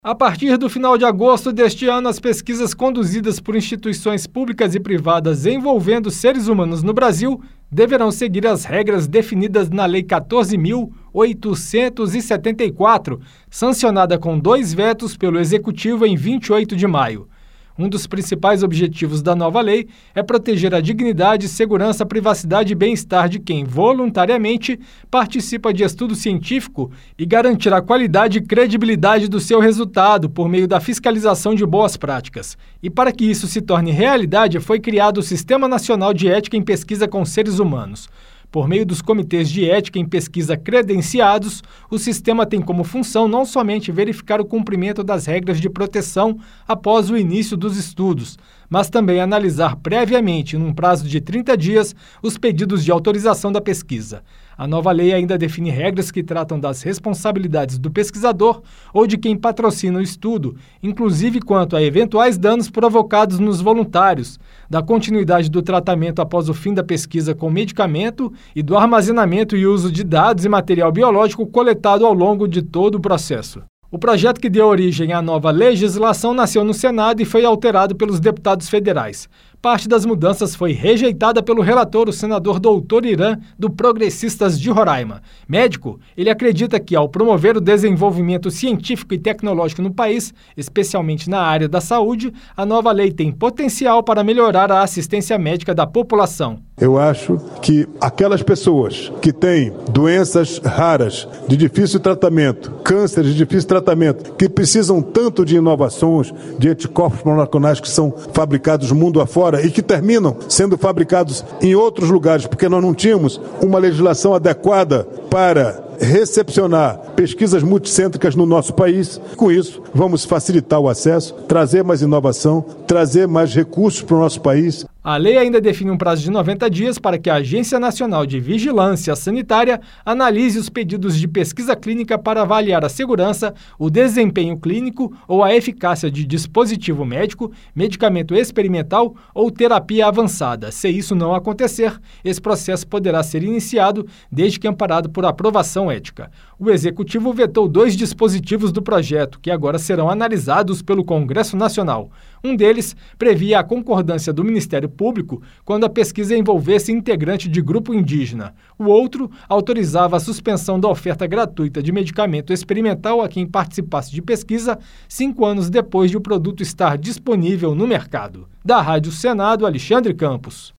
A partir do final de agosto deste ano, as pesquisas conduzidas por instituições públicas e privadas envolvendo seres humanos no Brasil deverão seguir as regras definidas na Lei 14.874, sancionada com 2 vetos pelo Executivo em 28 de maio. Um dos principais objetivos da nova lei é proteger a dignidade, segurança, privacidade e bem-estar de quem voluntariamente participa de estudo científico e garantir a qualidade e credibilidade do seu resultado por meio da fiscalização de boas práticas. E para que isso se torne realidade, foi criado o Sistema Nacional de Ética em Pesquisa com Seres Humanos. Por meio dos comitês de ética em pesquisa credenciados, o sistema tem como função não somente verificar o cumprimento das regras de proteção após o início dos estudos, mas também analisar previamente, num prazo de 30 dias, os pedidos de autorização da pesquisa. A nova lei ainda define regras que tratam das responsabilidades do pesquisador ou de quem patrocina o estudo, inclusive quanto a eventuais danos provocados nos voluntários, da continuidade do tratamento após o fim da pesquisa com medicamento e do armazenamento e uso de dados e material biológico coletado ao longo de todo o processo. O projeto que deu origem à nova legislação nasceu no Senado e foi alterado pelos deputados federais. Parte das mudanças foi rejeitada pelo relator, o senador Doutor Irã, do Progressistas de Roraima. Médico, ele acredita que, ao promover o desenvolvimento científico e tecnológico no país, especialmente na área da saúde, a nova lei tem potencial para melhorar a assistência médica da população. Eu acho que aquelas pessoas que têm doenças raras, de difícil tratamento, cânceres de difícil tratamento, que precisam tanto de inovações, de anticorpos monoclonais que são fabricados mundo afora e que terminam sendo fabricados em outros lugares, porque nós não tínhamos uma legislação adequada para recepcionar pesquisas multicêntricas no nosso país. Com isso, vamos facilitar o acesso, trazer mais inovação, trazer mais recursos para o nosso país. A lei ainda define um prazo de 90 dias para que a Agência Nacional de Vigilância Sanitária analise os pedidos de pesquisa clínica para avaliar a segurança, o desempenho clínico ou a eficácia de dispositivo médico, medicamento experimental ou terapia avançada. Se isso não acontecer, esse processo poderá ser iniciado desde que amparado por aprovação ética. O Executivo vetou 2 dispositivos do projeto, que agora serão analisados pelo Congresso Nacional. Um deles previa a concordância do Ministério Público quando a pesquisa envolvesse integrante de grupo indígena. O outro autorizava a suspensão da oferta gratuita de medicamento experimental a quem participasse de pesquisa 5 anos depois de o produto estar disponível no mercado. Da Rádio Senado, Alexandre Campos.